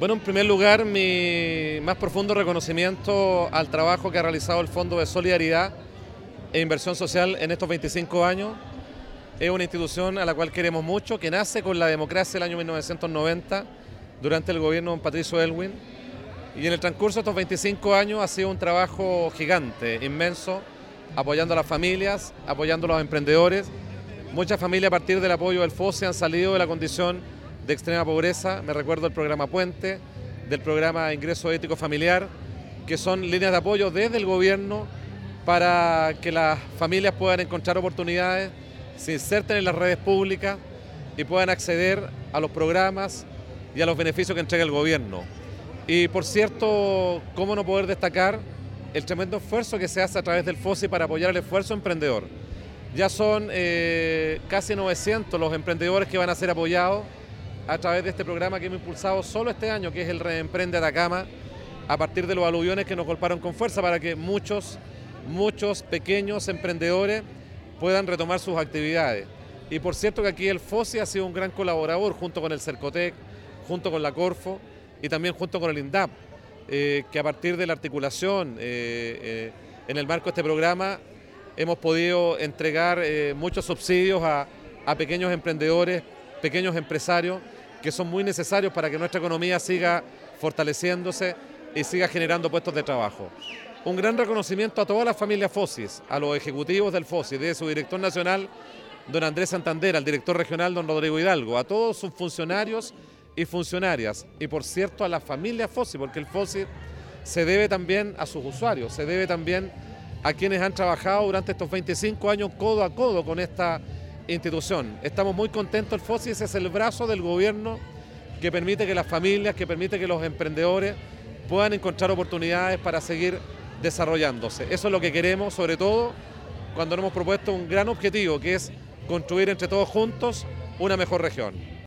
Bueno, en primer lugar, mi más profundo reconocimiento al trabajo que ha realizado el Fondo de Solidaridad e Inversión Social en estos 25 años. Es una institución a la cual queremos mucho, que nace con la democracia del año 1990, durante el gobierno de Patricio Aylwin. Y en el transcurso de estos 25 años ha sido un trabajo gigante, inmenso, apoyando a las familias, apoyando a los emprendedores. Muchas familias a partir del apoyo del FOSI han salido de la condición de extrema pobreza. Me recuerdo del programa Puente, del programa Ingreso Ético Familiar, que son líneas de apoyo desde el gobierno para que las familias puedan encontrar oportunidades, se inserten en las redes públicas y puedan acceder a los programas y a los beneficios que entrega el gobierno. Y por cierto, cómo no poder destacar el tremendo esfuerzo que se hace a través del FOSI para apoyar el esfuerzo emprendedor. Ya son casi 900 los emprendedores que van a ser apoyados a través de este programa que hemos impulsado solo este año, que es el Reemprende Atacama, a partir de los aluviones que nos golpearon con fuerza para que muchos pequeños emprendedores puedan retomar sus actividades. Y por cierto que aquí el FOSI ha sido un gran colaborador junto con el Cercotec, junto con la Corfo y también junto con el INDAP, que a partir de la articulación en el marco de este programa hemos podido entregar muchos subsidios a pequeños emprendedores, pequeños empresarios, que son muy necesarios para que nuestra economía siga fortaleciéndose y siga generando puestos de trabajo. Un gran reconocimiento a todas las familias FOSIs, a los ejecutivos del FOSI, desde su director nacional, don Andrés Santander, al director regional, don Rodrigo Hidalgo, a todos sus funcionarios y funcionarias, y por cierto a las familias FOSI, porque el FOSI se debe también a sus usuarios, se debe también a quienes han trabajado durante estos 25 años codo a codo con esta institución. Estamos muy contentos, el FOSI ese es el brazo del gobierno que permite que las familias, que permite que los emprendedores puedan encontrar oportunidades para seguir desarrollándose. Eso es lo que queremos, sobre todo cuando nos hemos propuesto un gran objetivo, que es construir entre todos juntos una mejor región.